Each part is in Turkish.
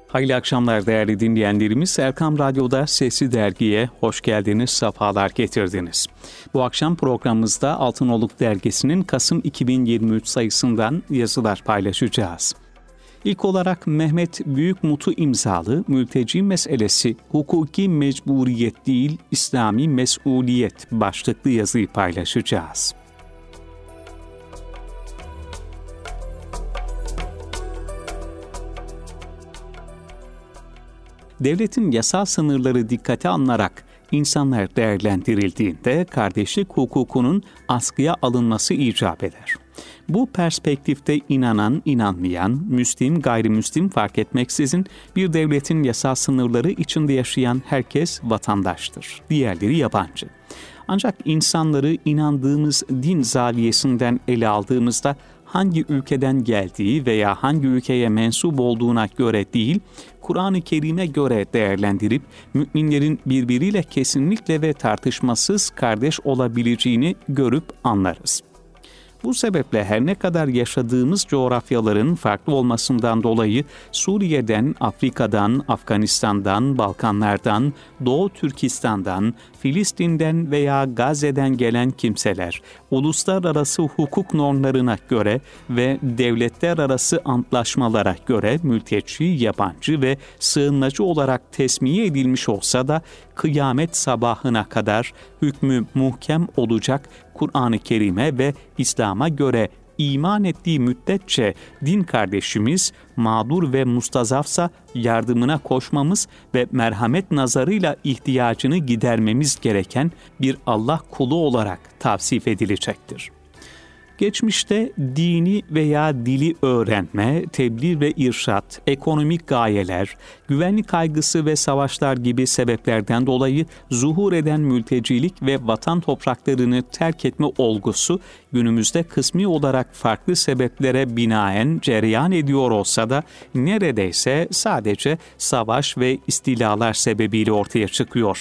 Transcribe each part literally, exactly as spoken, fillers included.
Hayırlı akşamlar değerli dinleyenlerimiz. Erkam Radyo'da Sesli Dergi'ye hoş geldiniz, sefalar getirdiniz. Bu akşam programımızda Altınoluk Dergisi'nin Kasım iki bin yirmi üç sayısından yazılar paylaşacağız. İlk olarak Mehmet Büyükmut'u imzalı Mülteci Meselesi Hukuki Mecburiyet Değil, İslami Mesuliyet başlıklı yazıyı paylaşacağız. Devletin yasal sınırları dikkate alınarak insanlar değerlendirildiğinde kardeşlik hukukunun askıya alınması icap eder. Bu perspektifte inanan, inanmayan, Müslim, gayrimüslim fark etmeksizin bir devletin yasal sınırları içinde yaşayan herkes vatandaştır. Diğerleri yabancı. Ancak insanları inandığımız din zaviyesinden ele aldığımızda hangi ülkeden geldiği veya hangi ülkeye mensup olduğuna göre değil, Kur'an-ı Kerim'e göre değerlendirip müminlerin birbiriyle kesinlikle ve tartışmasız kardeş olabileceğini görüp anlarız. Bu sebeple her ne kadar yaşadığımız coğrafyaların farklı olmasından dolayı Suriye'den, Afrika'dan, Afganistan'dan, Balkanlardan, Doğu Türkistan'dan, Filistin'den veya Gazze'den gelen kimseler, uluslararası hukuk normlarına göre ve devletler arası antlaşmalara göre mülteci, yabancı ve sığınmacı olarak tesmiye edilmiş olsa da kıyamet sabahına kadar hükmü muhkem olacak Kur'an-ı Kerim'e ve İslam'a göre iman ettiği müddetçe din kardeşimiz mağdur ve mustazafsa yardımına koşmamız ve merhamet nazarıyla ihtiyacını gidermemiz gereken bir Allah kulu olarak tavsif edilecektir. Geçmişte dini veya dili öğrenme, tebliğ ve irşat, ekonomik gayeler, güvenlik kaygısı ve savaşlar gibi sebeplerden dolayı zuhur eden mültecilik ve vatan topraklarını terk etme olgusu günümüzde kısmi olarak farklı sebeplere binaen cereyan ediyor olsa da neredeyse sadece savaş ve istilalar sebebiyle ortaya çıkıyor.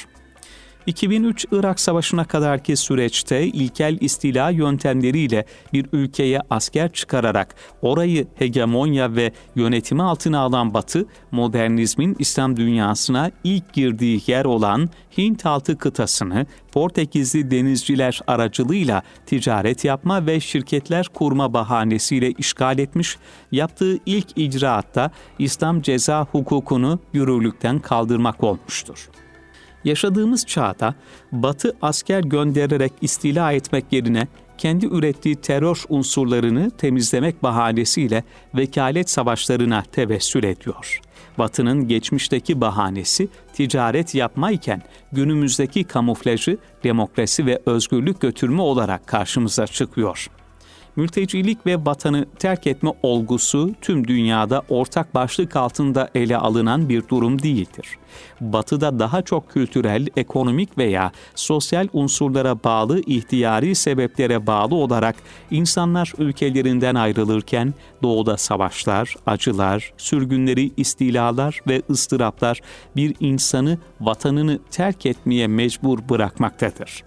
iki bin üç Irak Savaşı'na kadarki süreçte ilkel istila yöntemleriyle bir ülkeye asker çıkararak orayı hegemonya ve yönetimi altına alan Batı, modernizmin İslam dünyasına ilk girdiği yer olan Hint altı kıtasını Portekizli denizciler aracılığıyla ticaret yapma ve şirketler kurma bahanesiyle işgal etmiş, yaptığı ilk icraatta İslam ceza hukukunu yürürlükten kaldırmak olmuştur. Yaşadığımız çağda Batı asker göndererek istila etmek yerine kendi ürettiği terör unsurlarını temizlemek bahanesiyle vekalet savaşlarına tevessül ediyor. Batı'nın geçmişteki bahanesi ticaret yapmayken günümüzdeki kamuflajı demokrasi ve özgürlük götürme olarak karşımıza çıkıyor. Mültecilik ve vatanı terk etme olgusu tüm dünyada ortak başlık altında ele alınan bir durum değildir. Batı'da daha çok kültürel, ekonomik veya sosyal unsurlara bağlı ihtiyari sebeplere bağlı olarak insanlar ülkelerinden ayrılırken doğuda savaşlar, acılar, sürgünleri, istilalar ve ıstıraplar bir insanı vatanını terk etmeye mecbur bırakmaktadır.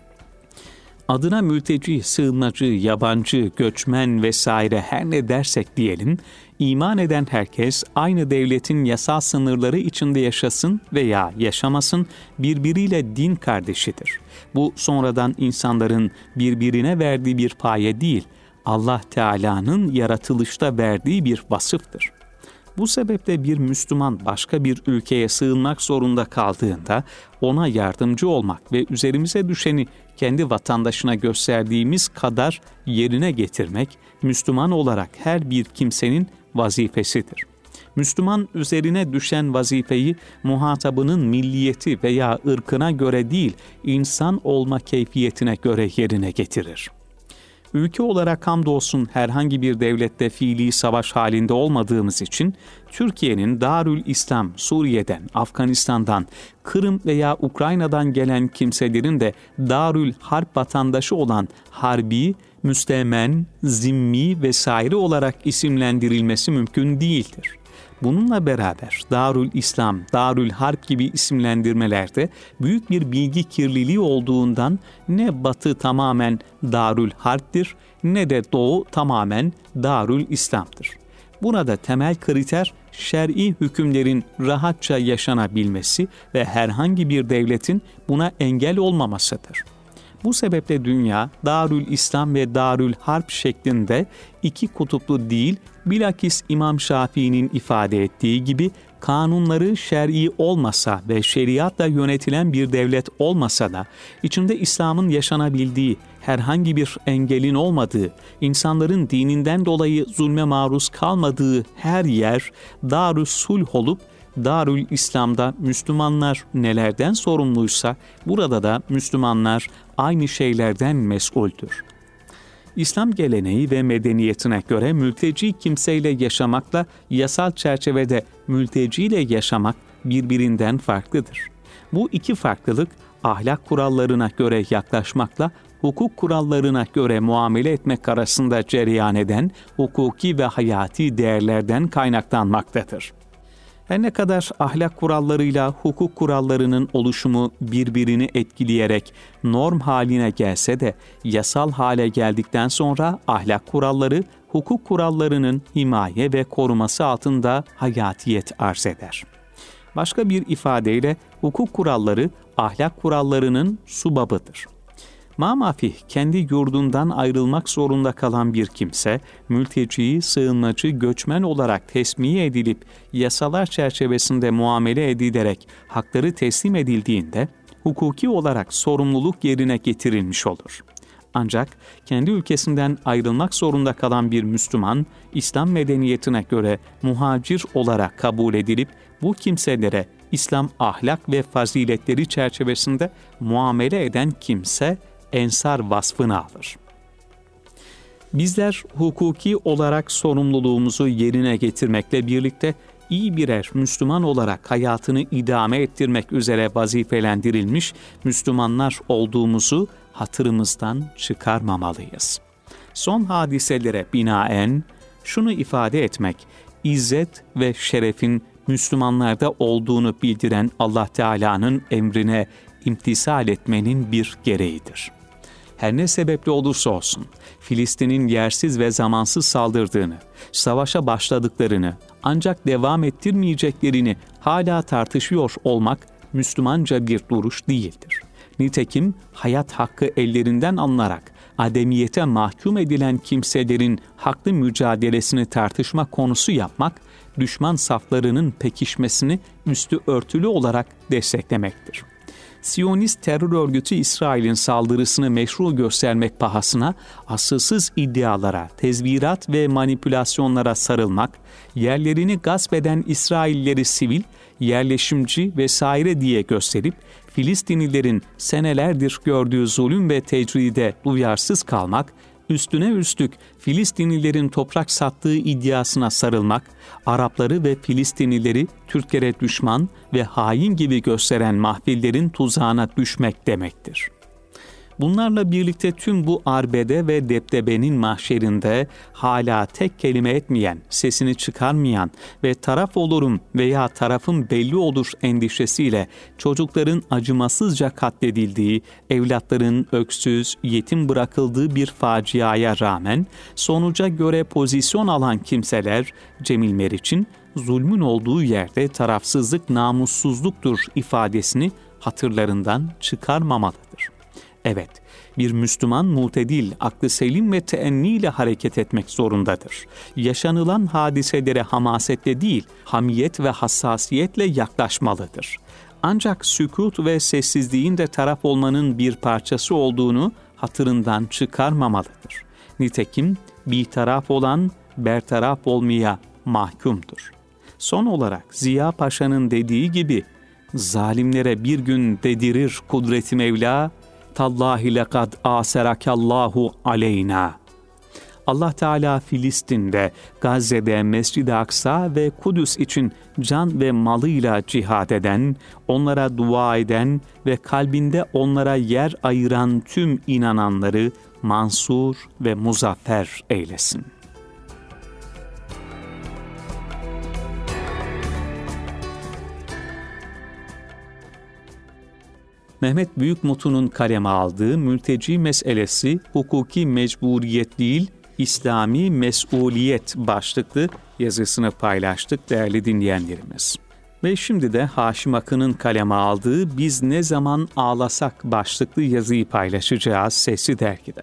Adına mülteci, sığınmacı, yabancı, göçmen vesaire her ne dersek diyelim, iman eden herkes aynı devletin yasal sınırları içinde yaşasın veya yaşamasın birbiriyle din kardeşidir. Bu sonradan insanların birbirine verdiği bir paye değil, Allah Teala'nın yaratılışta verdiği bir vasıftır. Bu sebeple bir Müslüman başka bir ülkeye sığınmak zorunda kaldığında ona yardımcı olmak ve üzerimize düşeni kendi vatandaşına gösterdiğimiz kadar yerine getirmek Müslüman olarak her bir kimsenin vazifesidir. Müslüman üzerine düşen vazifeyi muhatabının milliyeti veya ırkına göre değil, insan olma keyfiyetine göre yerine getirir. Ülke olarak hamdolsun herhangi bir devlette fiili savaş halinde olmadığımız için Türkiye'nin Darül İslam, Suriye'den, Afganistan'dan, Kırım veya Ukrayna'dan gelen kimselerin de Darül Harp vatandaşı olan harbi, müstemen, zimmi vesaire olarak isimlendirilmesi mümkün değildir. Bununla beraber Darül İslam, Darül Harp gibi isimlendirmelerde büyük bir bilgi kirliliği olduğundan ne Batı tamamen Darül Harp'tir ne de Doğu tamamen Darül İslam'dır. Burada temel kriter şer'i hükümlerin rahatça yaşanabilmesi ve herhangi bir devletin buna engel olmamasıdır. Bu sebeple dünya, Darül İslam ve Darül Harp şeklinde iki kutuplu değil, bilakis İmam Şafii'nin ifade ettiği gibi kanunları şer'i olmasa ve şeriatla yönetilen bir devlet olmasa da, içinde İslam'ın yaşanabildiği, herhangi bir engelin olmadığı, insanların dininden dolayı zulme maruz kalmadığı her yer Darül Sulh olup, Darül İslam'da Müslümanlar nelerden sorumluysa, burada da Müslümanlar aynı şeylerden mesuldür. İslam geleneği ve medeniyetine göre mülteci kimseyle yaşamakla yasal çerçevede mülteciyle yaşamak birbirinden farklıdır. Bu iki farklılık ahlak kurallarına göre yaklaşmakla hukuk kurallarına göre muamele etmek arasında cereyan eden hukuki ve hayati değerlerden kaynaklanmaktadır. Her ne kadar ahlak kurallarıyla hukuk kurallarının oluşumu birbirini etkileyerek norm haline gelse de yasal hale geldikten sonra ahlak kuralları hukuk kurallarının himaye ve koruması altında hayatiyet arz eder. Başka bir ifadeyle hukuk kuralları ahlak kurallarının subabıdır. Mamafih kendi yurdundan ayrılmak zorunda kalan bir kimse, mülteci, sığınmacı, göçmen olarak tesmiye edilip yasalar çerçevesinde muamele edilerek hakları teslim edildiğinde, hukuki olarak sorumluluk yerine getirilmiş olur. Ancak kendi ülkesinden ayrılmak zorunda kalan bir Müslüman, İslam medeniyetine göre muhacir olarak kabul edilip bu kimselere İslam ahlak ve faziletleri çerçevesinde muamele eden kimse, ensar vasfını alır. Bizler hukuki olarak sorumluluğumuzu yerine getirmekle birlikte iyi birer Müslüman olarak hayatını idame ettirmek üzere vazifelendirilmiş Müslümanlar olduğumuzu hatırımızdan çıkarmamalıyız. Son hadiselere binaen şunu ifade etmek, izzet ve şerefin Müslümanlarda olduğunu bildiren Allah Teala'nın emrine imtisal etmenin bir gereğidir. Her ne sebeple olursa olsun, Filistin'in yersiz ve zamansız saldırdığını, savaşa başladıklarını, ancak devam ettirmeyeceklerini hala tartışıyor olmak Müslümanca bir duruş değildir. Nitekim hayat hakkı ellerinden alınarak ademiyete mahkum edilen kimselerin haklı mücadelesini tartışma konusu yapmak, düşman saflarının pekişmesini üstü örtülü olarak desteklemektir. Siyonist terör örgütü İsrail'in saldırısını meşru göstermek pahasına asılsız iddialara, tezvirat ve manipülasyonlara sarılmak, yerlerini gasp eden İsraillileri sivil, yerleşimci vesaire diye gösterip, Filistinlilerin senelerdir gördüğü zulüm ve tecride duyarsız kalmak, üstüne üstlük Filistinlilerin toprak sattığı iddiasına sarılmak, Arapları ve Filistinlileri Türklere düşman ve hain gibi gösteren mahfillerin tuzağına düşmek demektir. Bunlarla birlikte tüm bu arbede ve deptebenin mahşerinde hala tek kelime etmeyen, sesini çıkarmayan ve taraf olurum veya tarafım belli olur endişesiyle çocukların acımasızca katledildiği, evlatların öksüz, yetim bırakıldığı bir faciaya rağmen sonuca göre pozisyon alan kimseler Cemil Meriç'in zulmün olduğu yerde tarafsızlık namussuzluktur ifadesini hatırlarından çıkarmamalıdır. Evet, bir Müslüman mutedil, aklı selim ve teenniyle hareket etmek zorundadır. Yaşanılan hadiselere hamasetle değil, hamiyet ve hassasiyetle yaklaşmalıdır. Ancak sükût ve sessizliğin de taraf olmanın bir parçası olduğunu hatırından çıkarmamalıdır. Nitekim bir taraf olan bertaraf olmaya mahkumdur. Son olarak Ziya Paşa'nın dediği gibi, zalimlere bir gün dedirir kudret-i Mevla, Tallahi lekad aserakallahu aleyna. Allah Teala Filistin'de, Gazze'de, Mescid-i Aksa ve Kudüs için can ve malıyla cihad eden, onlara dua eden ve kalbinde onlara yer ayıran tüm inananları mansur ve muzaffer eylesin. Mehmet Büyükmutlu'nun kaleme aldığı mülteci meselesi hukuki mecburiyet değil, İslami Mesuliyet başlıklı yazısını paylaştık değerli dinleyenlerimiz. Ve şimdi de Haşim Akın'ın kaleme aldığı Biz Ne Zaman Ağlasak başlıklı yazıyı paylaşacağız Sesli Dergi'de.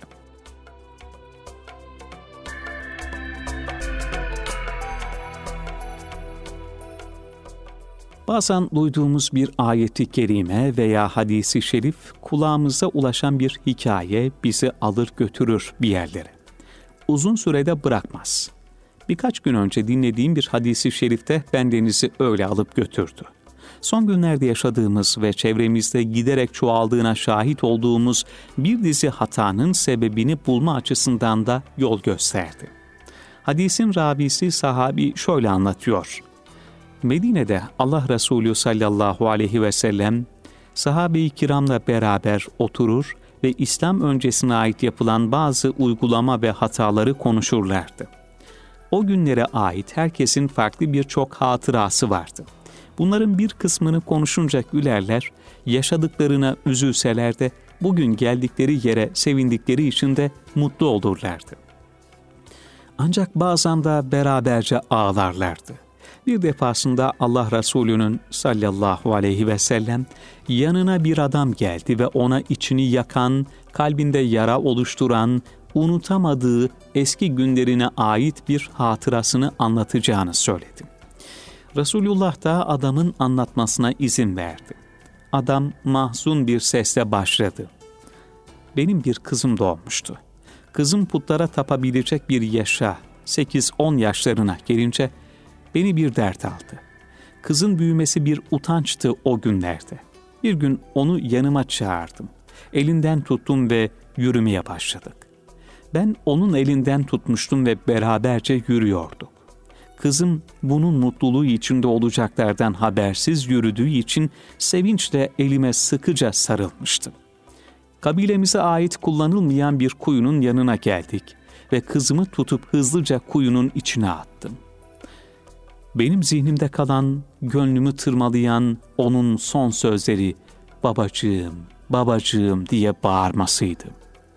Bazen duyduğumuz bir ayeti kerime veya hadisi şerif kulağımıza ulaşan bir hikaye bizi alır götürür bir yerlere. Uzun sürede bırakmaz. Birkaç gün önce dinlediğim bir hadisi şerifte bendenizi öyle alıp götürdü. Son günlerde yaşadığımız ve çevremizde giderek çoğaldığına şahit olduğumuz bir dizi hatanın sebebini bulma açısından da yol gösterdi. Hadisin ravisi sahabi şöyle anlatıyor. Medine'de Allah Resulü sallallahu aleyhi ve sellem sahabe-i kiramla beraber oturur ve İslam öncesine ait yapılan bazı uygulama ve hataları konuşurlardı. O günlere ait herkesin farklı birçok hatırası vardı. Bunların bir kısmını konuşunca gülerler, yaşadıklarına üzülseler de bugün geldikleri yere sevindikleri için de mutlu olurlardı. Ancak bazen de beraberce ağlarlardı. Bir defasında Allah Resulü'nün sallallahu aleyhi ve sellem yanına bir adam geldi ve ona içini yakan, kalbinde yara oluşturan, unutamadığı eski günlerine ait bir hatırasını anlatacağını söyledi. Resulullah da adamın anlatmasına izin verdi. Adam mahzun bir sesle başladı. Benim bir kızım doğmuştu. Kızım putlara tapabilecek bir yaşa, sekiz on yaşlarına gelince beni bir dert aldı. Kızın büyümesi bir utançtı o günlerde. Bir gün onu yanıma çağırdım. Elinden tuttum ve yürümeye başladık. Ben onun elinden tutmuştum ve beraberce yürüyorduk. Kızım bunun mutluluğu içinde olacaklardan habersiz yürüdüğü için sevinçle elime sıkıca sarılmıştı. Kabilemize ait kullanılmayan bir kuyunun yanına geldik ve kızımı tutup hızlıca kuyunun içine attım. Benim zihnimde kalan, gönlümü tırmalayan onun son sözleri babacığım, babacığım diye bağırmasıydı.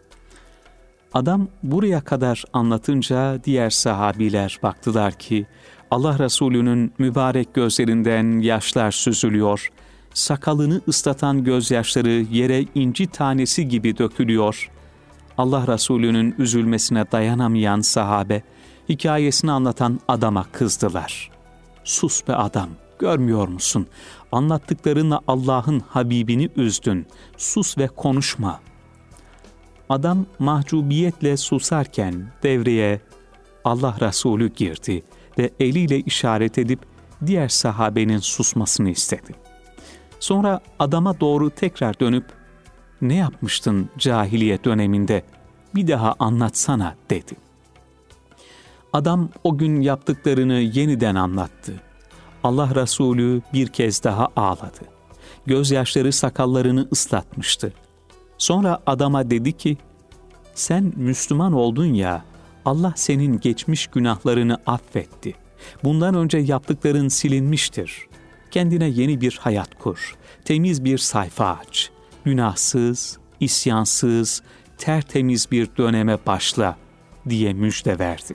Adam buraya kadar anlatınca diğer sahabiler baktılar ki Allah Resulü'nün mübarek gözlerinden yaşlar süzülüyor, sakalını ıslatan gözyaşları yere inci tanesi gibi dökülüyor. Allah Resulü'nün üzülmesine dayanamayan sahabe, hikayesini anlatan adama kızdılar. Sus be adam, görmüyor musun? Anlattıklarınla Allah'ın Habibini üzdün. Sus ve konuşma. Adam mahcubiyetle susarken devreye Allah Resulü girdi ve eliyle işaret edip diğer sahabenin susmasını istedi. Sonra adama doğru tekrar dönüp ne yapmıştın cahiliye döneminde? Bir daha anlatsana dedi. Adam o gün yaptıklarını yeniden anlattı. Allah Resulü bir kez daha ağladı. Gözyaşları sakallarını ıslatmıştı. Sonra adama dedi ki, sen Müslüman oldun ya, Allah senin geçmiş günahlarını affetti. Bundan önce yaptıkların silinmiştir. Kendine yeni bir hayat kur, temiz bir sayfa aç. Günahsız, isyansız, tertemiz bir döneme başla diye müjde verdi.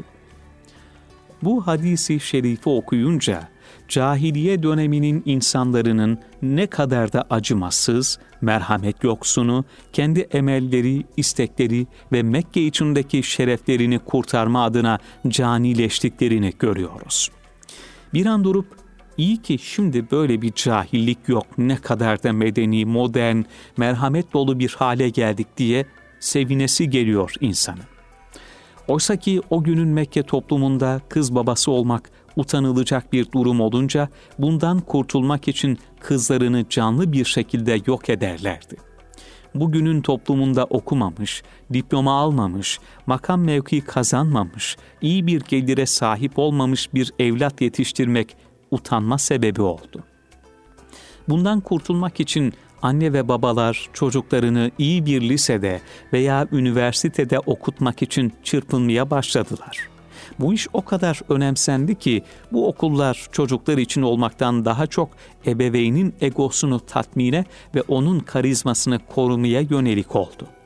Bu hadisi şerifi okuyunca cahiliye döneminin insanların ne kadar da acımasız, merhamet yoksunu, kendi emelleri, istekleri ve Mekke içindeki şereflerini kurtarma adına canileştiklerini görüyoruz. Bir an durup, iyi ki şimdi böyle bir cahillik yok, ne kadar da medeni, modern, merhamet dolu bir hale geldik diye sevinesi geliyor insanın. Oysa ki o günün Mekke toplumunda kız babası olmak utanılacak bir durum olunca bundan kurtulmak için kızlarını canlı bir şekilde yok ederlerdi. Bugünün toplumunda okumamış, diploma almamış, makam mevki kazanmamış, iyi bir gelire sahip olmamış bir evlat yetiştirmek utanma sebebi oldu. Bundan kurtulmak için anne ve babalar çocuklarını iyi bir lisede veya üniversitede okutmak için çırpınmaya başladılar. Bu iş o kadar önemsendi ki bu okullar çocuklar için olmaktan daha çok ebeveynin egosunu tatmine ve onun karizmasını korumaya yönelik oldu.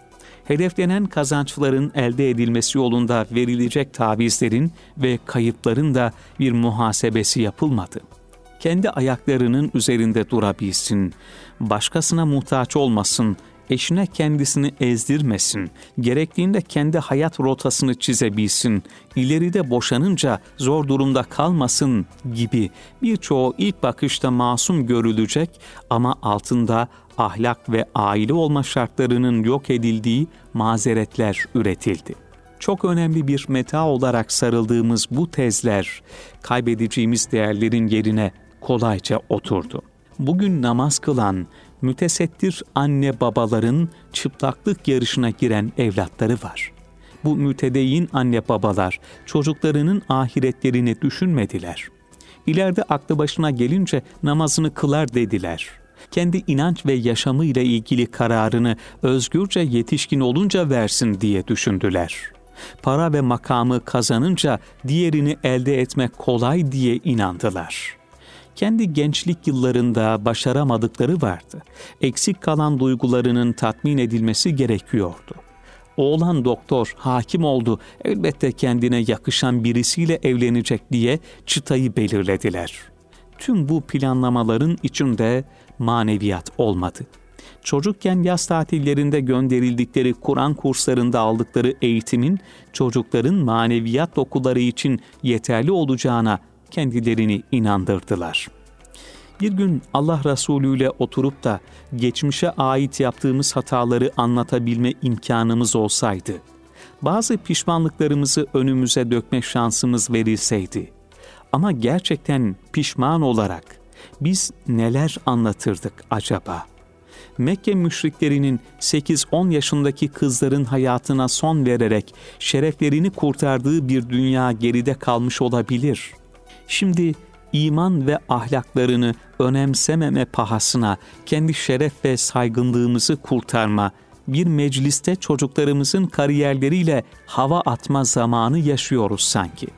hedeflenen kazançların elde edilmesi yolunda verilecek tavizlerin ve kayıpların da bir muhasebesi yapılmadı. Kendi ayaklarının üzerinde durabilsin, başkasına muhtaç olmasın, eşine kendisini ezdirmesin, gerektiğinde kendi hayat rotasını çizebilsin, ileride boşanınca zor durumda kalmasın gibi birçoğu ilk bakışta masum görülecek ama altında ahlak ve aile olma şartlarının yok edildiği mazeretler üretildi. Çok önemli bir meta olarak sarıldığımız bu tezler, kaybedeceğimiz değerlerin yerine kolayca oturdu. Bugün namaz kılan, mütesettir anne babaların çıplaklık yarışına giren evlatları var. Bu mütedeyyin anne babalar çocuklarının ahiretlerini düşünmediler. İleride aklı başına gelince namazını kılar dediler. Kendi inanç ve yaşamıyla ilgili kararını özgürce yetişkin olunca versin diye düşündüler. Para ve makamı kazanınca diğerini elde etmek kolay diye inandılar. Kendi gençlik yıllarında başaramadıkları vardı. Eksik kalan duygularının tatmin edilmesi gerekiyordu. Oğlan doktor, hakim oldu, elbette kendine yakışan birisiyle evlenecek diye çıtayı belirlediler. Tüm bu planlamaların içinde maneviyat olmadı. Çocukken yaz tatillerinde gönderildikleri Kur'an kurslarında aldıkları eğitimin çocukların maneviyat okulları için yeterli olacağına kendilerini inandırdılar. Bir gün Allah Resulü ile oturup da geçmişe ait yaptığımız hataları anlatabilme imkanımız olsaydı, bazı pişmanlıklarımızı önümüze dökme şansımız verilseydi, ama gerçekten pişman olarak biz neler anlatırdık acaba? Mekke müşriklerinin sekiz on yaşındaki kızların hayatına son vererek şereflerini kurtardığı bir dünya geride kalmış olabilir. Şimdi iman ve ahlaklarını önemsememe pahasına kendi şeref ve saygınlığımızı kurtarma, bir mecliste çocuklarımızın kariyerleriyle hava atma zamanı yaşıyoruz sanki.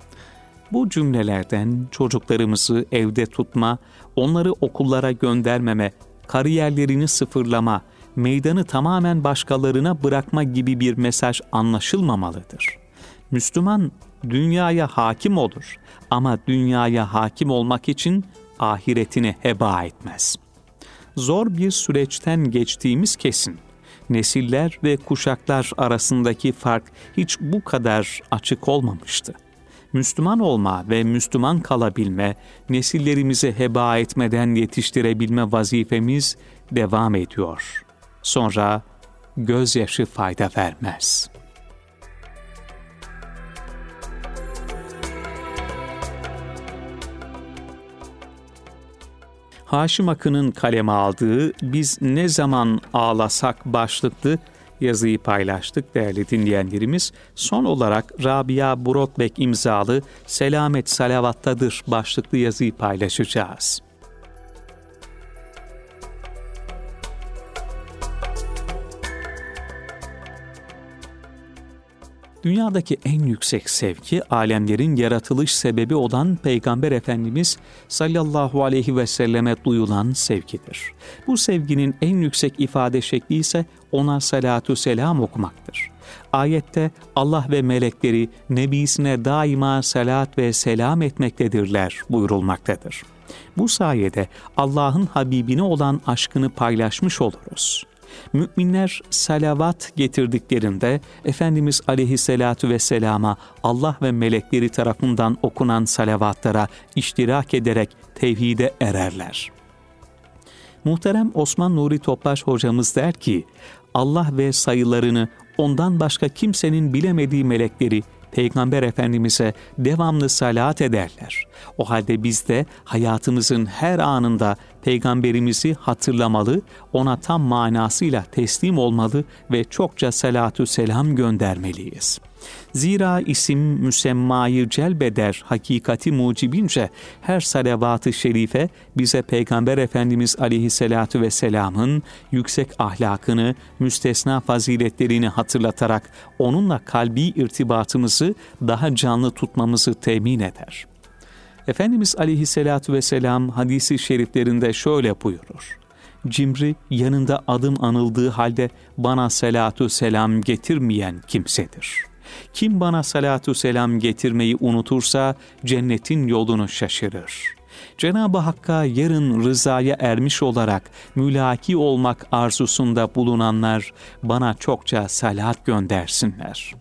Bu cümlelerden çocuklarımızı evde tutma, onları okullara göndermeme, kariyerlerini sıfırlama, meydanı tamamen başkalarına bırakma gibi bir mesaj anlaşılmamalıdır. Müslüman dünyaya hakim olur ama dünyaya hakim olmak için ahiretini heba etmez. Zor bir süreçten geçtiğimiz kesin. Nesiller ve kuşaklar arasındaki fark hiç bu kadar açık olmamıştı. Müslüman olma ve Müslüman kalabilme, nesillerimizi heba etmeden yetiştirebilme vazifemiz devam ediyor. Sonra gözyaşı fayda vermez. Haşim Akın'ın kaleme aldığı "Biz ne zaman ağlasak" başlıklı yazıyı paylaştık değerli dinleyenlerimiz. Son olarak Rabia Brotbeck imzalı "Selamet Salavattadır" başlıklı yazıyı paylaşacağız. Dünyadaki en yüksek sevgi, alemlerin yaratılış sebebi olan Peygamber Efendimiz sallallahu aleyhi ve selleme duyulan sevgidir. Bu sevginin en yüksek ifade şekli ise ona salatu selam okumaktır. Ayette Allah ve melekleri nebisine daima salat ve selam etmektedirler buyurulmaktadır. Bu sayede Allah'ın Habibine olan aşkını paylaşmış oluruz. Müminler salavat getirdiklerinde Efendimiz aleyhissalatu vesselama Allah ve melekleri tarafından okunan salavatlara iştirak ederek tevhide ererler. Muhterem Osman Nuri Topbaş hocamız der ki, Allah ve sayılarını ondan başka kimsenin bilemediği melekleri Peygamber Efendimiz'e devamlı salat ederler. O halde biz de hayatımızın her anında Peygamberimizi hatırlamalı, ona tam manasıyla teslim olmalı ve çokça salatü selam göndermeliyiz. Zira isim müsemmayı celbeder hakikati mucibince her salavat-ı şerife bize Peygamber Efendimiz aleyhissalatu vesselamın yüksek ahlakını, müstesna faziletlerini hatırlatarak onunla kalbi irtibatımızı daha canlı tutmamızı temin eder. Efendimiz aleyhissalatu vesselam hadisi şeriflerinde şöyle buyurur: cimri, yanında adım anıldığı halde bana salatu selam getirmeyen kimsedir. Kim bana salatu selam getirmeyi unutursa cennetin yolunu şaşırır. Cenab-ı Hakk'a yarın rızaya ermiş olarak mülaki olmak arzusunda bulunanlar bana çokça salat göndersinler.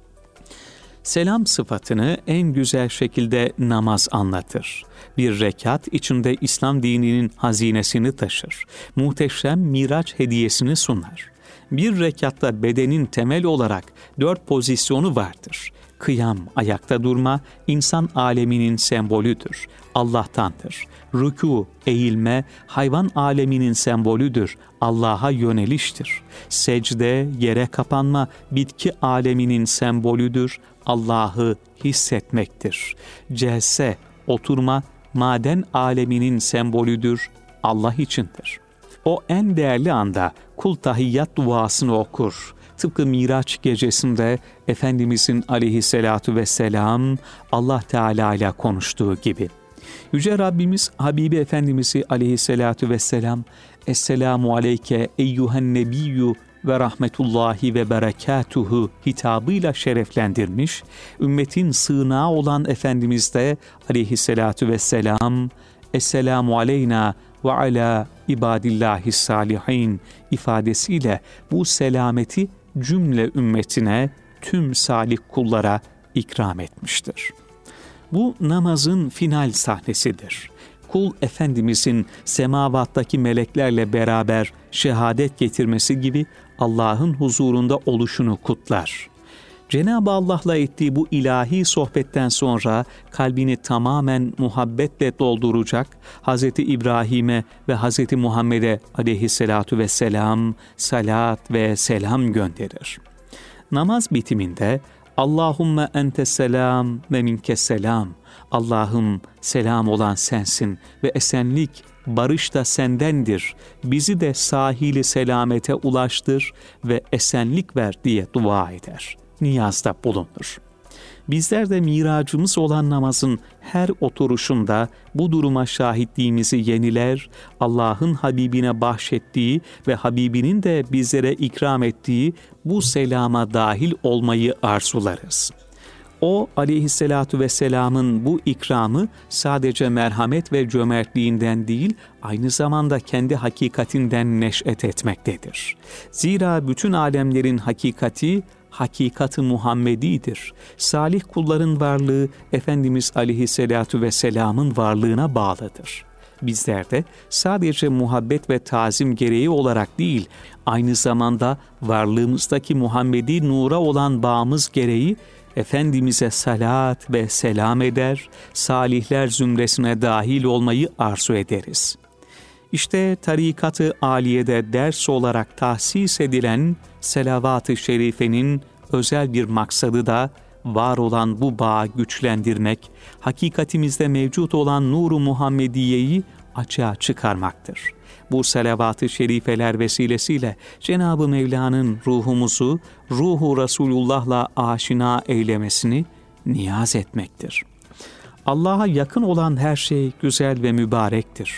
Selam sıfatını en güzel şekilde namaz anlatır. Bir rekat içinde İslam dininin hazinesini taşır. Muhteşem Miraç hediyesini sunar. Bir rekatta bedenin temel olarak dört pozisyonu vardır. Kıyam, ayakta durma, insan aleminin sembolüdür. Allah'tandır. Rükû, eğilme, hayvan aleminin sembolüdür. Allah'a yöneliştir. Secde, yere kapanma, bitki aleminin sembolüdür. Allah'ı hissetmektir. Celse, oturma, maden aleminin sembolüdür. Allah içindir. O en değerli anda kul tahiyyat duasını okur. Tıpkı Miraç gecesinde Efendimizin aleyhissalatu vesselam Allah Teala ile konuştuğu gibi. Yüce Rabbimiz Habibi Efendimiz'i aleyhissalatu vesselam Esselamu aleyke eyyühen nebiyyü ve rahmetullahi ve berekatuhu hitabıyla şereflendirmiş, ümmetin sığınağı olan Efendimiz de aleyhissalatu vesselam Esselamu aleyna ve ala ibadillahi salihin ifadesiyle bu selameti cümle ümmetine, tüm salih kullara ikram etmiştir. Bu namazın final sahnesidir. Kul Efendimizin semavattaki meleklerle beraber şehadet getirmesi gibi Allah'ın huzurunda oluşunu kutlar. Cenab-ı Allah'la ettiği bu ilahi sohbetten sonra kalbini tamamen muhabbetle dolduracak Hazreti İbrahim'e ve Hazreti Muhammed'e aleyhissalatu vesselam salat ve selam gönderir. Namaz bitiminde Allahümme entes selam ve minkes selam. Allah'ım selam olan sensin ve esenlik, barış da sendendir. Bizi de sahili selamete ulaştır ve esenlik ver diye dua eder. Niyazda bulunur. Bizler de miracımız olan namazın her oturuşunda bu duruma şahitliğimizi yeniler, Allah'ın Habibine bahşettiği ve Habibinin de bizlere ikram ettiği bu selama dahil olmayı arzularız. O aleyhissalatu vesselamın bu ikramı sadece merhamet ve cömertliğinden değil, aynı zamanda kendi hakikatinden neş'et etmektedir. Zira bütün alemlerin hakikati, hakikat-ı Muhammedidir. Salih kulların varlığı Efendimiz aleyhissalatu vesselamın varlığına bağlıdır. Bizler de sadece muhabbet ve tazim gereği olarak değil, aynı zamanda varlığımızdaki Muhammedi nura olan bağımız gereği Efendimiz'e salat ve selam eder, salihler zümresine dahil olmayı arzu ederiz. İşte tarikat-ı âliyede ders olarak tahsis edilen selavat-ı şerifenin özel bir maksadı da var olan bu bağı güçlendirmek, hakikatimizde mevcut olan Nur-u Muhammediye'yi açığa çıkarmaktır. Bu salavat-ı şerifeler vesilesiyle Cenab-ı Mevla'nın ruhumuzu ruhu Resulullah'la aşina eylemesini niyaz etmektir. Allah'a yakın olan her şey güzel ve mübarektir.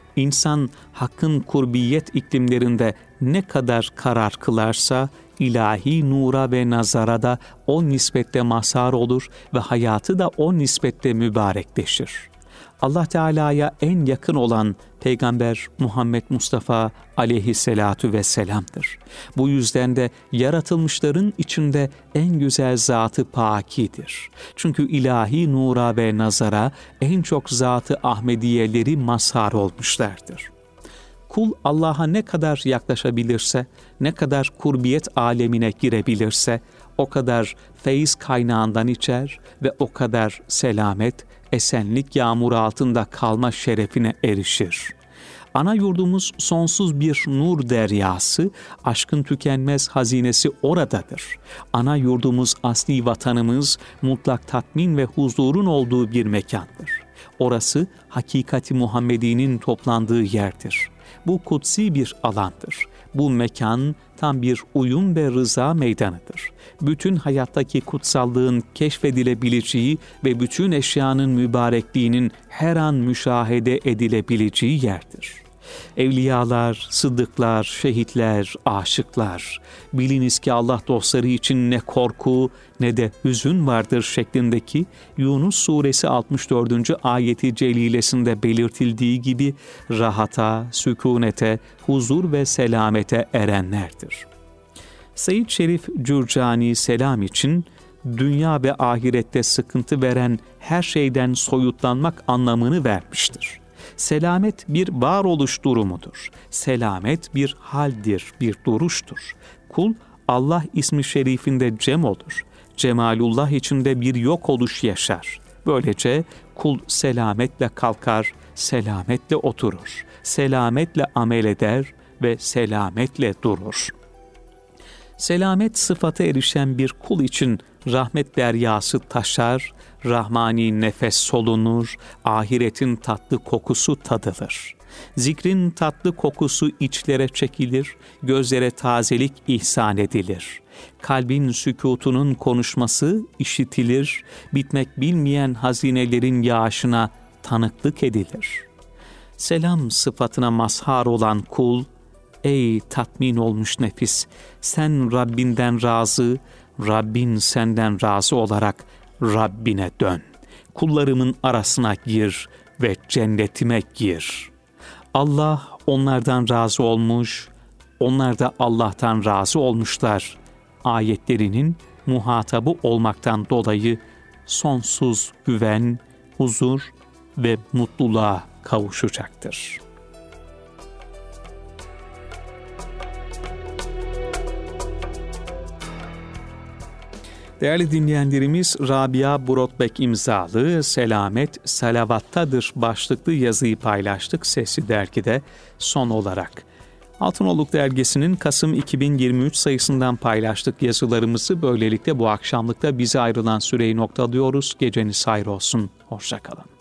İnsan Hakk'ın kurbiyet iklimlerinde ne kadar karar kılarsa ilahi nura ve nazara da o nispetle mazhar olur ve hayatı da o nispetle mübarekleşir. Allah Teala'ya en yakın olan Peygamber Muhammed Mustafa aleyhissalatu vesselam'dır. Bu yüzden de yaratılmışların içinde en güzel zatı pakidir. Çünkü ilahi nura ve nazara en çok zatı Ahmediyeleri mazhar olmuşlardır. Kul Allah'a ne kadar yaklaşabilirse, ne kadar kurbiyet alemine girebilirse, o kadar feyiz kaynağından içer ve o kadar selamet, esenlik yağmuru altında kalma şerefine erişir. Ana yurdumuz sonsuz bir nur deryası, aşkın tükenmez hazinesi oradadır. Ana yurdumuz asli vatanımız, mutlak tatmin ve huzurun olduğu bir mekandır. Orası hakikati Muhammedi'nin toplandığı yerdir. Bu kutsi bir alandır. Bu mekan tam bir uyum ve rıza meydanıdır. Bütün hayattaki kutsallığın keşfedilebileceği ve bütün eşyanın mübarekliğinin her an müşahede edilebileceği yerdir. Evliyalar, sıddıklar, şehitler, aşıklar, biliniz ki Allah dostları için ne korku ne de hüzün vardır şeklindeki Yunus Suresi altmış dördüncü ayeti celilesinde belirtildiği gibi rahata, sükunete, huzur ve selamete erenlerdir. Seyyid Şerif Cürcani selam için dünya ve ahirette sıkıntı veren her şeyden soyutlanmak anlamını vermiştir. Selamet bir varoluş durumudur. Selamet bir haldir, bir duruştur. Kul Allah ismi şerifinde cem olur. Cemalullah içinde bir yok oluş yaşar. Böylece kul selametle kalkar, selametle oturur, selametle amel eder ve selametle durur. Selamet sıfatı erişen bir kul için rahmet deryası taşar, rahmani nefes solunur, ahiretin tatlı kokusu tadılır. Zikrin tatlı kokusu içlere çekilir, gözlere tazelik ihsan edilir. Kalbin sükutunun konuşması işitilir, bitmek bilmeyen hazinelerin yağışına tanıklık edilir. Selam sıfatına mazhar olan kul, ey tatmin olmuş nefis, sen Rabbinden razı, Rabbin senden razı olarak Rabbine dön. Kullarımın arasına gir ve cennetime gir. Allah onlardan razı olmuş, onlar da Allah'tan razı olmuşlar. Ayetlerinin muhatabı olmaktan dolayı sonsuz güven, huzur ve mutluluğa kavuşacaktır. Değerli dinleyenlerimiz, Rabia Brotbeck imzalı Selamet Salavattadır başlıklı yazıyı paylaştık Sesli Dergi'de son olarak. Altınoluk Dergisi'nin Kasım iki bin yirmi üç sayısından paylaştık yazılarımızı. Böylelikle bu akşamlıkta bize ayrılan süreyi noktalıyoruz. Geceniz hayır olsun. Hoşça kalın.